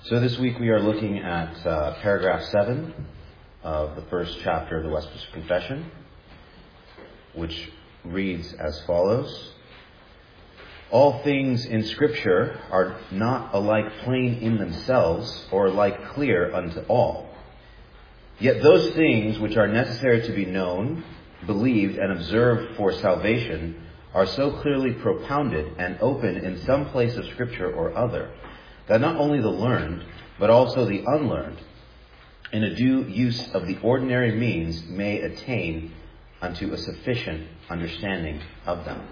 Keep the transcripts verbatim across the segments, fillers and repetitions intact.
So this week we are looking at uh, paragraph seven of the first chapter of the Westminster Confession, which reads as follows. All things in Scripture are not alike plain in themselves, or alike clear unto all. Yet those things which are necessary to be known, believed, and observed for salvation are so clearly propounded and open in some place of Scripture or other, that not only the learned, but also the unlearned, in a due use of the ordinary means, may attain unto a sufficient understanding of them.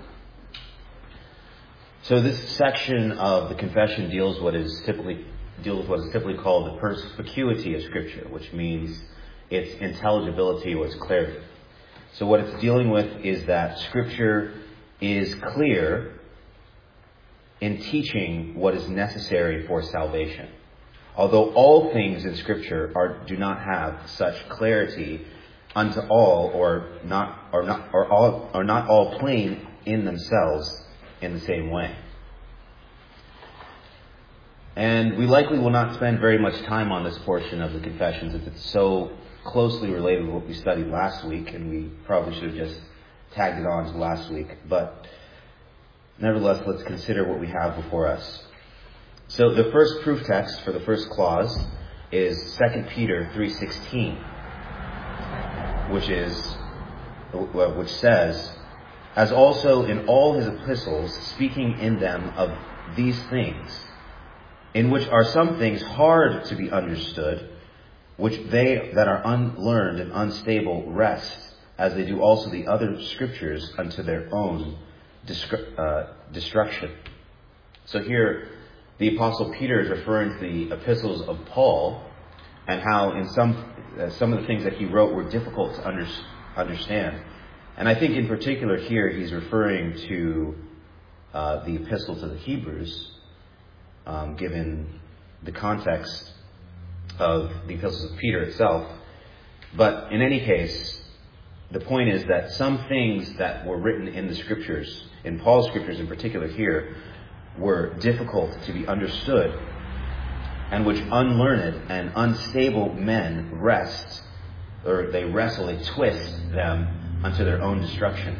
So this section of the confession deals what is typically deals with what is typically called the perspicuity of Scripture, which means its intelligibility or its clarity. So what it's dealing with is that Scripture is clear in teaching what is necessary for salvation. Although all things in Scripture are do not have such clarity unto all, or not, or not, or all, are not all plain in themselves in the same way. And we likely will not spend very much time on this portion of the confession, since it's so closely related to what we studied last week, and we probably should have just tagged it on to last week. But nevertheless, let's consider what we have before us. So the first proof text for the first clause is Second Peter three sixteen, which is which says, as also in all his epistles, speaking in them of these things, in which are some things hard to be understood, which they that are unlearned and unstable wrest, as they do also the other scriptures, unto their own destru- uh, destruction. So here, the Apostle Peter is referring to the epistles of Paul, and how in some uh, some of the things that he wrote were difficult to under, understand. And I think in particular here he's referring to uh, the epistle to the Hebrews, um, given the context of the epistles of Peter itself. But in any case, the point is that some things that were written in the Scriptures, in Paul's Scriptures in particular here, were difficult to be understood, and which unlearned and unstable men wrest, or they wrestle, they twist them unto their own destruction.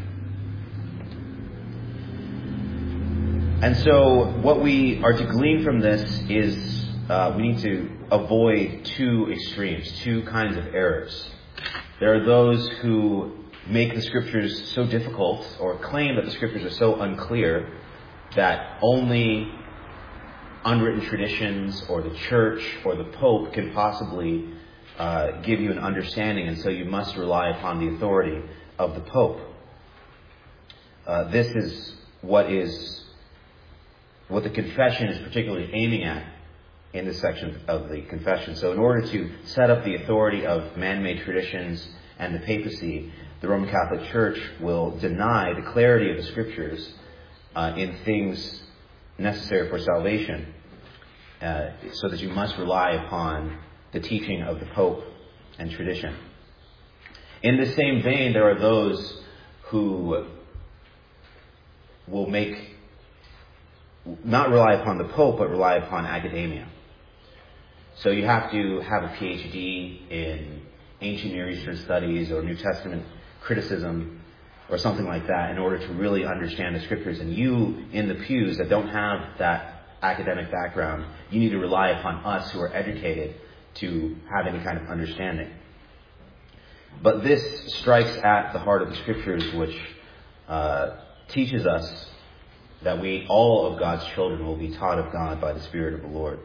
And so what we are to glean from this is uh, we need to avoid two extremes, two kinds of errors. There are those who make the Scriptures so difficult, or claim that the Scriptures are so unclear, that only unwritten traditions or the church or the Pope can possibly uh, give you an understanding, and so you must rely upon the authority of the Pope. Uh, this is what is what the confession is particularly aiming at in this section of the confession. So in order to set up the authority of man-made traditions and the papacy, the Roman Catholic Church will deny the clarity of the Scriptures uh, in things necessary for salvation, uh, so that you must rely upon the teaching of the Pope and tradition. In the same vein, there are those who will make, not rely upon the Pope, but rely upon academia. So you have to have a P H D in ancient Near Eastern studies or New Testament criticism or something like that in order to really understand the Scriptures. And you in the pews that don't have that academic background, you need to rely upon us who are educated to have any kind of understanding. But this strikes at the heart of the Scriptures, which uh, teaches us that we, all of God's children, will be taught of God by the Spirit of the Lord.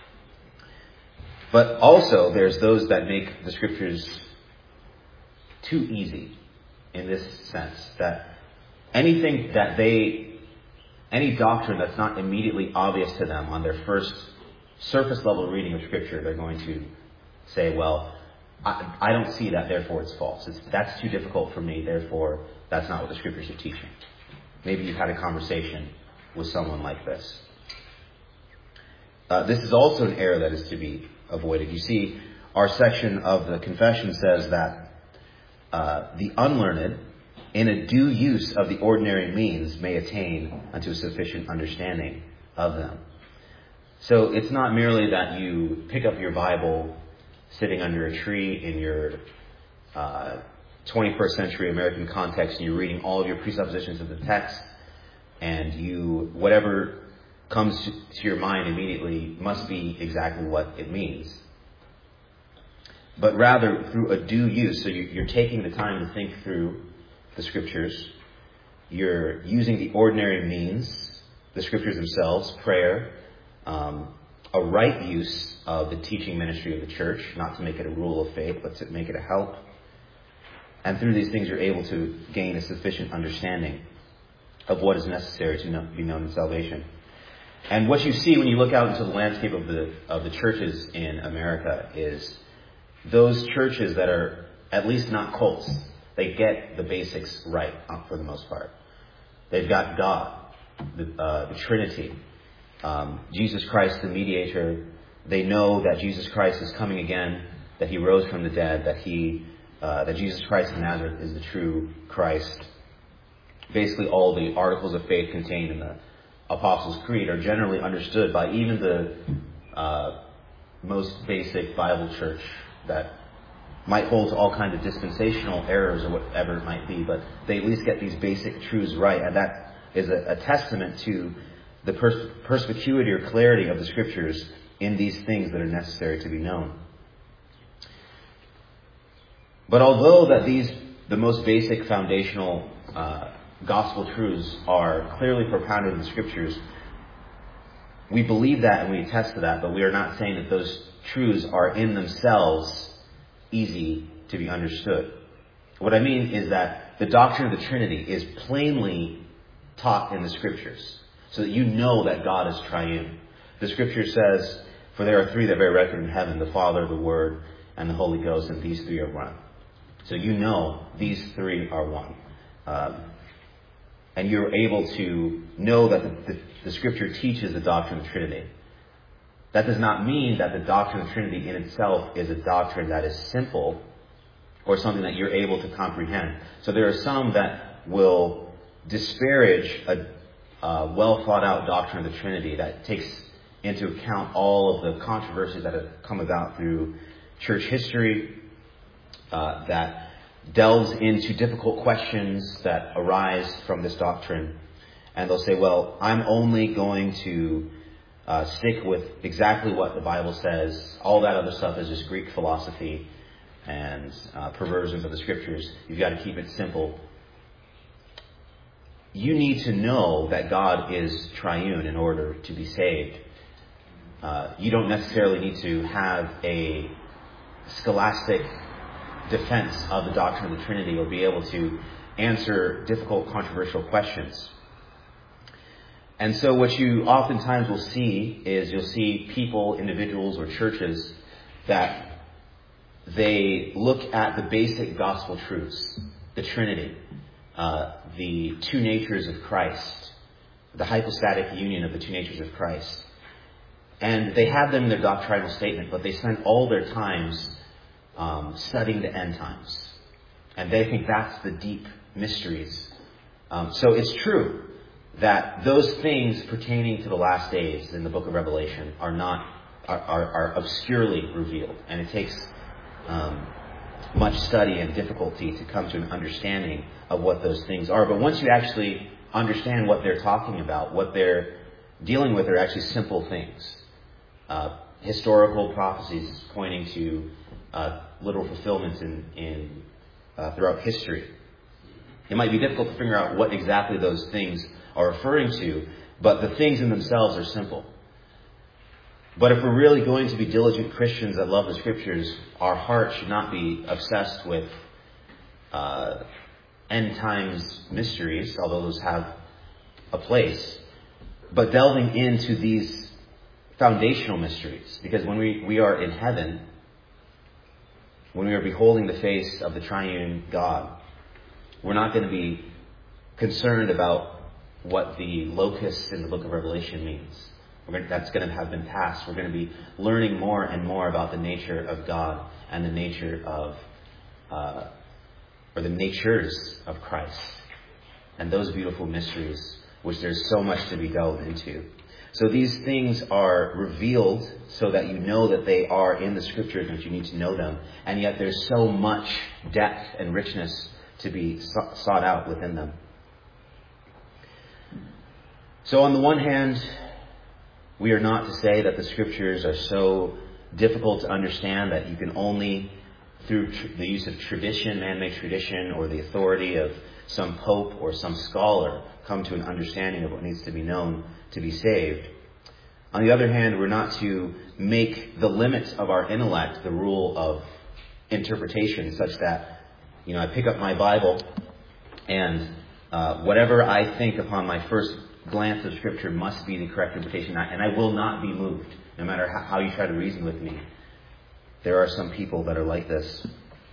But also, there's those that make the Scriptures too easy, in this sense, that anything that they, any doctrine that's not immediately obvious to them on their first surface level reading of Scripture, they're going to say, well, I, I don't see that, therefore it's false. It's, that's too difficult for me, therefore that's not what the Scriptures are teaching. Maybe you've had a conversation with someone like this. Uh, this is also an error that is to be avoided. You see, our section of the confession says that uh, the unlearned, in a due use of the ordinary means, may attain unto a sufficient understanding of them. So it's not merely that you pick up your Bible sitting under a tree in your uh, twenty-first century American context, and you're reading all of your presuppositions of the text, and you, whatever comes to, to your mind immediately must be exactly what it means. But rather through a due use. So you, you're taking the time to think through the Scriptures. You're using the ordinary means, the Scriptures themselves, prayer, um, a right use of the teaching ministry of the church, not to make it a rule of faith, but to make it a help. And through these things, you're able to gain a sufficient understanding of what is necessary to know, be known in salvation. And what you see when you look out into the landscape of the of the churches in America is those churches that are at least not cults. They get the basics right for the most part. They've got God, the, uh, the Trinity, um, Jesus Christ, the mediator. They know that Jesus Christ is coming again, that he rose from the dead, that he uh, that Jesus Christ of Nazareth is the true Christ. Basically, all the articles of faith contained in the Apostles' Creed are generally understood by even the uh, most basic Bible church that might hold to all kinds of dispensational errors or whatever it might be, but they at least get these basic truths right, and that is a, a testament to the pers- perspicuity or clarity of the Scriptures in these things that are necessary to be known. But although that these, the most basic foundational uh, gospel truths are clearly propounded in the Scriptures, we believe that and we attest to that, but we are not saying that those truths are in themselves easy to be understood. What I mean is that the doctrine of the Trinity is plainly taught in the Scriptures, so that you know that God is triune. The Scripture says, "For there are three that bear record in heaven, the Father, the Word, and the Holy Ghost, and these three are one." So you know these three are one. Um, and you're able to know that the, the, the Scripture teaches the doctrine of the Trinity. That does not mean that the doctrine of the Trinity in itself is a doctrine that is simple or something that you're able to comprehend. So there are some that will disparage a, a well thought out doctrine of the Trinity that takes into account all of the controversies that have come about through church history, uh, that delves into difficult questions that arise from this doctrine. And they'll say, well, I'm only going to Uh, stick with exactly what the Bible says. All that other stuff is just Greek philosophy and uh, perversions of the Scriptures. You've got to keep it simple. You need to know that God is triune in order to be saved. Uh, you don't necessarily need to have a scholastic defense of the doctrine of the Trinity or be able to answer difficult, controversial questions. And so what you oftentimes will see is you'll see people, individuals, or churches that they look at the basic gospel truths, the Trinity, uh, the two natures of Christ, the hypostatic union of the two natures of Christ. And they have them in their doctrinal statement, but they spend all their times um, studying the end times. And they think that's the deep mysteries. Um, so it's true that those things pertaining to the last days in the book of Revelation are not are, are, are obscurely revealed, and it takes um, much study and difficulty to come to an understanding of what those things are. But once you actually understand what they're talking about, what they're dealing with are actually simple things, uh, historical prophecies pointing to uh, literal fulfillments in, in uh, throughout history. It might be difficult to figure out what exactly those things are referring to, but the things in themselves are simple. But if we're really going to be diligent Christians that love the Scriptures, our heart should not be obsessed with uh, end times mysteries, although those have a place, but delving into these foundational mysteries. Because when we, we are in heaven, when we are beholding the face of the triune God, we're not going to be concerned about what the locust in the book of Revelation means. We're going to, that's going to have been passed. We're going to be learning more and more about the nature of God and the nature of, uh, or the natures of Christ. And those beautiful mysteries, which there's so much to be delved into. So these things are revealed so that you know that they are in the Scriptures and that you need to know them. And yet there's so much depth and richness to be sought out within them. So on the one hand, we are not to say that the Scriptures are so difficult to understand that you can only, through tr- the use of tradition, man-made tradition, or the authority of some pope or some scholar, come to an understanding of what needs to be known to be saved. On the other hand, we're not to make the limits of our intellect the rule of interpretation, such that, you know, I pick up my Bible and uh, whatever I think upon my first glance of Scripture must be the correct interpretation, and I will not be moved, no matter how, how you try to reason with me. There are some people that are like this.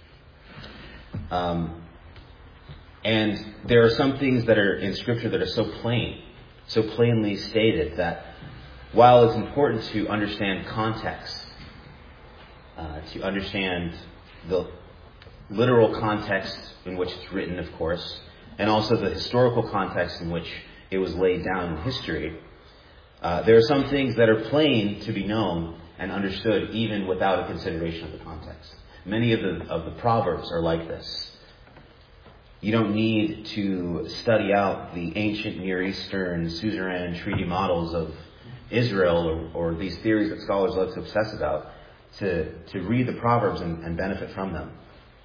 Um, and there are some things that are in Scripture that are so plain, so plainly stated, that while it's important to understand context, uh, to understand the literal context in which it's written, of course, and also the historical context in which it was laid down in history, uh, there are some things that are plain to be known and understood even without a consideration of the context. Many of the of the Proverbs are like this. You don't need to study out the ancient Near Eastern suzerain treaty models of Israel or, or these theories that scholars love to obsess about to, to read the Proverbs and, and benefit from them.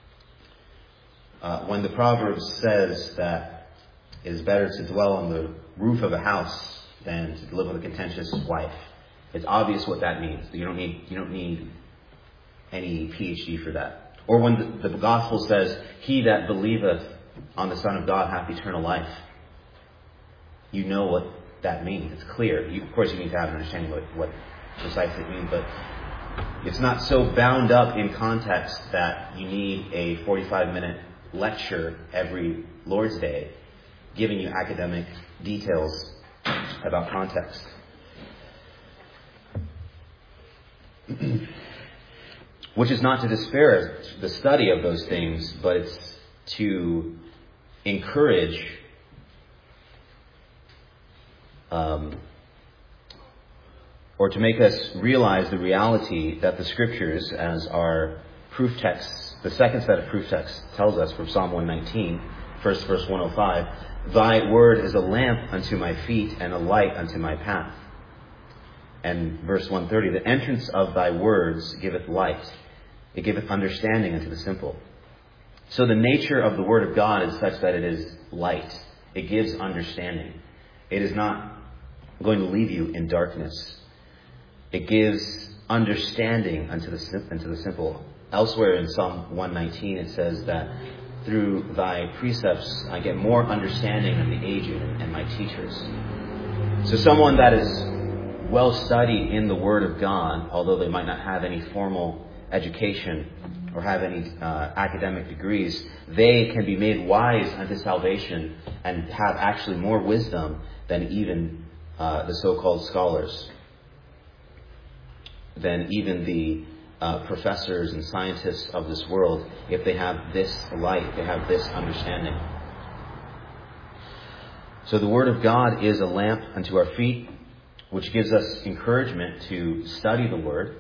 Uh, when the Proverbs says that it is better to dwell on the roof of a house than to live with a contentious wife, it's obvious what that means. You don't need you don't need any P H D for that. Or when the, the Gospel says, "He that believeth on the Son of God hath eternal life," you know what that means. It's clear. You, of course, you need to have an understanding of what, what precisely it means, but it's not so bound up in context that you need a forty-five minute lecture every Lord's Day giving you academic details about context. Which is not to despair the study of those things, but it's to encourage um, or to make us realize the reality that the Scriptures, as our proof texts, the second set of proof texts tells us from Psalm one nineteen, first verse one oh five, "Thy word is a lamp unto my feet and a light unto my path." And verse one thirty, "The entrance of thy words giveth light. It giveth understanding unto the simple." So the nature of the Word of God is such that it is light. It gives understanding. It is not going to leave you in darkness. It gives understanding unto the, unto the simple. Elsewhere in Psalm one nineteen it says that through thy precepts I get more understanding than the aged and my teachers. So someone that is well studied in the Word of God, although they might not have any formal education or have any uh, academic degrees, they can be made wise unto salvation and have actually more wisdom than even uh, the so-called scholars, than even the uh, professors and scientists of this world, if they have this light, if they have this understanding. So the Word of God is a lamp unto our feet, which gives us encouragement to study the Word.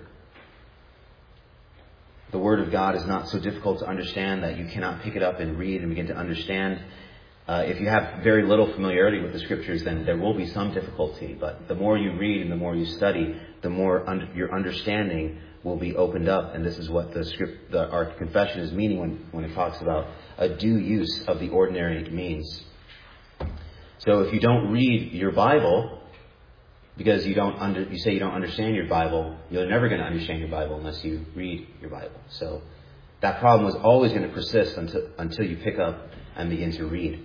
The Word of God is not so difficult to understand that you cannot pick it up and read and begin to understand. Uh, if you have very little familiarity with the Scriptures, then there will be some difficulty. But the more you read and the more you study, the more un- your understanding will be opened up. And this is what the script, the, our confession is meaning when, when it talks about a due use of the ordinary means. So if you don't read your Bible, because you don't under, you say you don't understand your Bible, you're never going to understand your Bible unless you read your Bible. So that problem is always going to persist until until you pick up and begin to read.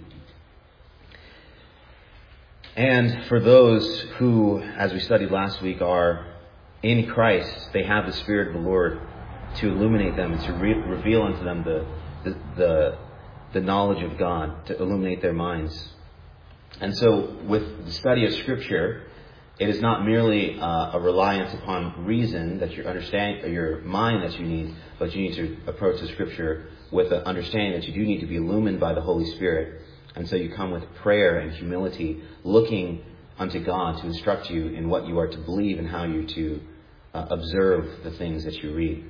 And for those who, as we studied last week, are in Christ, they have the Spirit of the Lord to illuminate them and to re- reveal unto them the, the the the knowledge of God, to illuminate their minds. And so with the study of Scripture, it is not merely uh, a reliance upon reason that you understand, or your mind that you need, but you need to approach the Scripture with the understanding that you do need to be illumined by the Holy Spirit. And so you come with prayer and humility, looking unto God to instruct you in what you are to believe and how you to uh, observe the things that you read.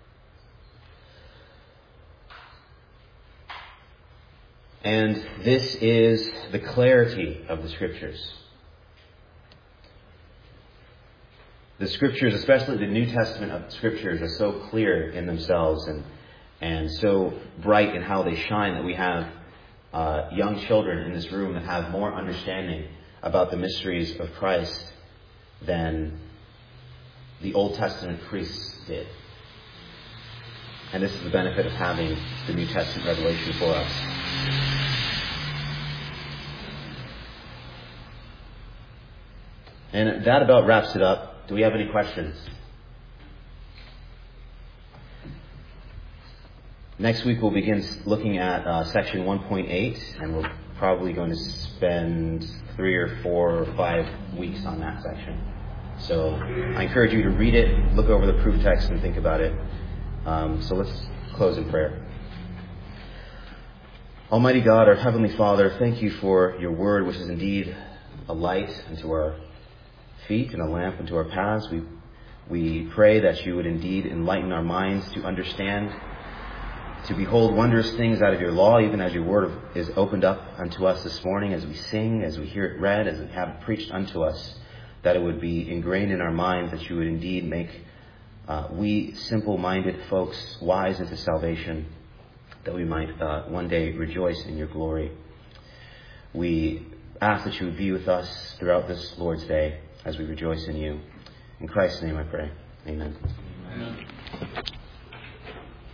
And this is the clarity of the Scriptures. The Scriptures, especially the New Testament of Scriptures, are so clear in themselves and and so bright in how they shine that we have uh, young children in this room that have more understanding about the mysteries of Christ than the Old Testament priests did. And this is the benefit of having the New Testament revelation for us. And that about wraps it up. Do we have any questions? Next week we'll begin looking at uh, section one point eight, and we're probably going to spend three or four or five weeks on that section. So I encourage you to read it, look over the proof text, and think about it. Um, so let's close in prayer. Almighty God, our Heavenly Father, thank you for your word, which is indeed a light unto our feet and a lamp unto our paths. We, we pray that you would indeed enlighten our minds to understand, to behold wondrous things out of your law, even as your word is opened up unto us this morning, as we sing, as we hear it read, as we have it preached unto us, that it would be ingrained in our minds, that you would indeed make uh, we simple-minded folks wise into salvation, that we might uh, one day rejoice in your glory. We ask that you would be with us throughout this Lord's Day as we rejoice in you. In Christ's name I pray. Amen. Amen.